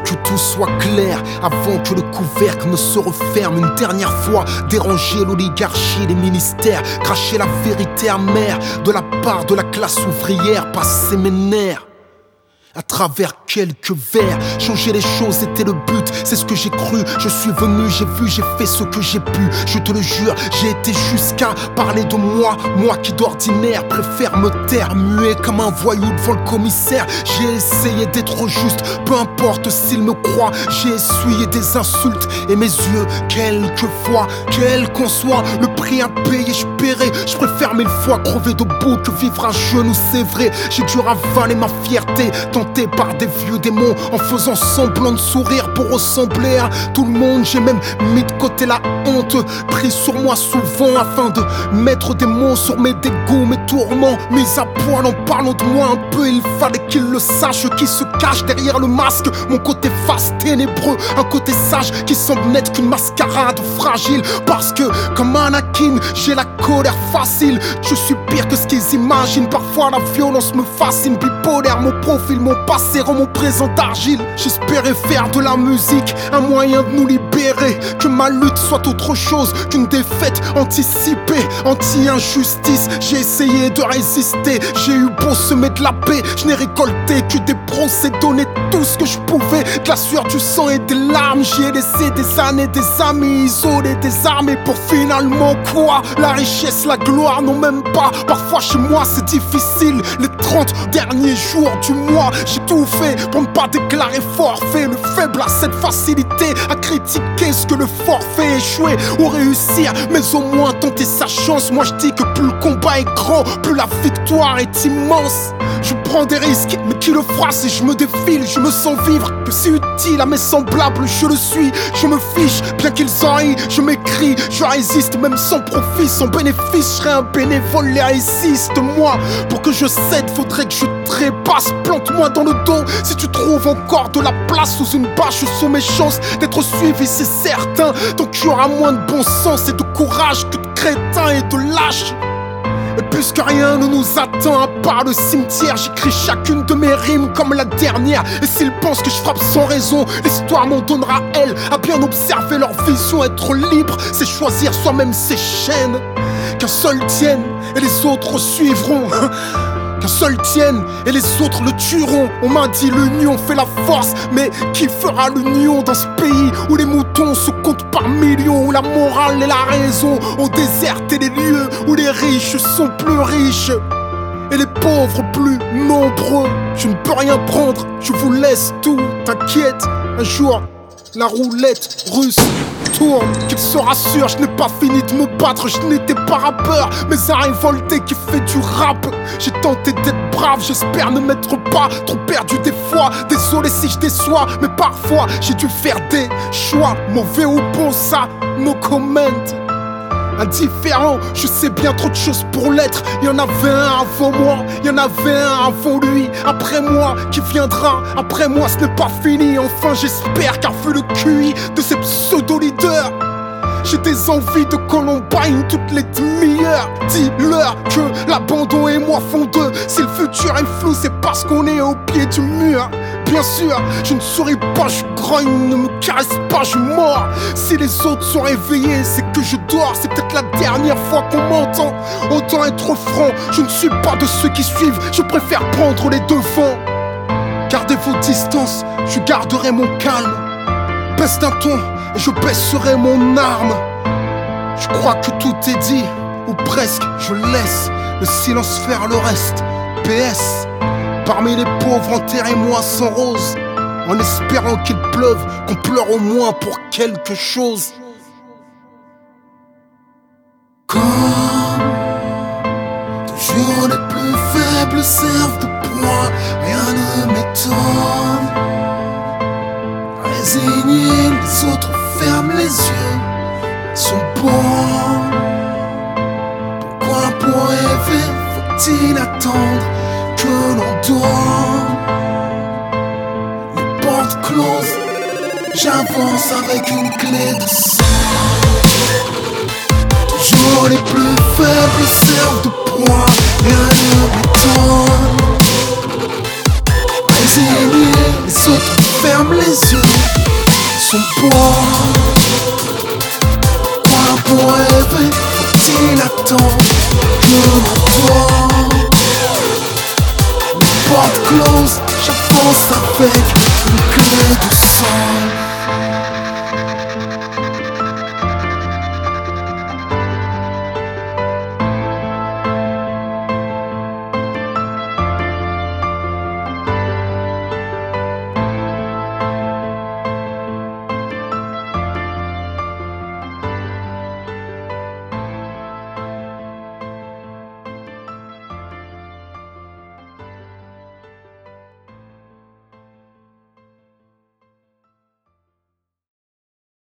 que tout soit clair avant que le couvercle ne se referme une dernière fois. Déranger l'oligarchie, les ministères, cracher la vérité amère de la part de la classe ouvrière, passer mes nerfs à travers quelques vers. Changer les choses était le but, c'est ce que j'ai cru. Je suis venu, j'ai vu, j'ai fait ce que j'ai pu. Je te le jure, j'ai été jusqu'à parler de moi. Moi qui d'ordinaire préfère me taire, muet comme un voyou devant le commissaire. J'ai essayé d'être juste, peu importe s'il me croit. J'ai essuyé des insultes et mes yeux, quelquefois, quel qu'en soit le prix à payer, je paierai. Je préfère mille fois crever debout que vivre à genoux, c'est vrai. J'ai dû ravaler ma fierté, tenté par des vieux démons, en faisant semblant de sourire pour ressembler à tout le monde. J'ai même mis de côté la honte, pris sur moi souvent afin de mettre des mots sur mes dégoûts, mes tourments. Mis à poil en parlant de moi un peu, il fallait qu'ils le sachent, qui se cache derrière le masque. Mon côté face ténébreux, un côté sage qui semble n'être qu'une mascarade fragile. Parce que comme Anakin, j'ai la colère facile. Je suis pire que ce qu'ils imaginent. Parfois la violence me fascine. Bipolaire, mon profil, mon passé rend mon présent d'argile. J'espérais faire de la musique un moyen de nous libérer, que ma lutte soit autre chose qu'une défaite anticipée, anti-injustice. J'ai essayé de résister, j'ai eu beau semer de la paix, je n'ai récolté que des procès, donné tout ce que je pouvais, de la sueur, du sang et des larmes. J'y ai laissé des années, des amis isolés, des armées pour finalement quoi? La richesse, la gloire, non même pas. Parfois chez moi c'est difficile, les 30 derniers jours du mois, j'ai tout fait pour ne pas déclarer forfait. Le faible a cette facilité à critiquer ce que le fort fait échouer ou réussir, mais au moins tenter sa chance. Moi je dis que plus le combat est grand, plus la victoire est immense. Je prends des risques, mais qui le fera si je me défile? Je me sens vivre, que c'est utile à mes semblables, je le suis. Je me fiche, bien qu'ils en rient, je m'écris, je résiste même sans profit, sans bénéfice. Je serai un bénévole, les résiste. Moi, pour que je cède, faudrait que je trépasse. Plante-moi dans le dos si tu trouves encore de la place sous une bâche sur mes chances d'être suivi, c'est certain. Donc tu auras moins de bon sens et de courage que de crétins et de lâches. Et puisque rien ne nous attend à part le cimetière, j'écris chacune de mes rimes comme la dernière. Et s'ils pensent que je frappe sans raison, l'histoire m'en donnera elle. À bien observer leur vision, être libre, c'est choisir soi-même ses chaînes. Qu'un seul tienne et les autres suivront. Qu'un seul tienne et les autres le tueront. On m'a dit l'union fait la force, mais qui fera l'union dans ce pays où les moutons se comptent par millions, où la morale et la raison ont déserté les lieux, où les riches sont plus riches et les pauvres plus nombreux. Je ne peux rien prendre, je vous laisse tout. T'inquiète, un jour la roulette russe tourne. Qu'il se rassure, je n'ai pas fini de me battre. Je n'étais pas rappeur, mais un révolté qui fait du rap. J'ai tenté d'être brave, j'espère ne m'être pas trop perdu des fois. Désolé si je déçois, mais parfois j'ai dû faire des choix. Mauvais ou bon, ça, no comment. Indifférent, je sais bien trop de choses pour l'être. Il y en avait un avant moi, il y en avait un avant lui. Après moi, qui viendra après moi, ce n'est pas fini. Enfin j'espère, car vu le QI de ces pseudo-leaders, j'ai des envies de Columbine toutes les demi-heures. Dis-leur que l'abandon et moi font deux. Si le futur est flou, c'est parce qu'on est au pied du mur. Bien sûr, je ne souris pas, je grogne, ne me caresse pas, je mords. Si les autres sont réveillés, c'est que je dors. C'est peut-être la dernière fois qu'on m'entend. Autant être franc, je ne suis pas de ceux qui suivent. Je préfère prendre les devants. Gardez vos distances, je garderai mon calme. Baisse d'un ton et je baisserai mon arme. Je crois que tout est dit, ou presque, je laisse le silence faire le reste. PS, parmi les pauvres, enterrez-moi sans rose, en espérant qu'il pleuve, qu'on pleure au moins pour quelque chose. Quand toujours les plus faibles servent de poids, rien ne m'étonne. Résignés, les autres ferment les yeux, sont bons. Pourquoi pour rêver faut-il attendre que l'on dorme? Les portes closes, j'avance avec une clé de sang. Toujours les plus faibles servent de proie, rien ne m'étonne. Résignés, les autres ferment les yeux sont bois. Pas pour rêver, faut-il attendre que l'on toi. Porte close,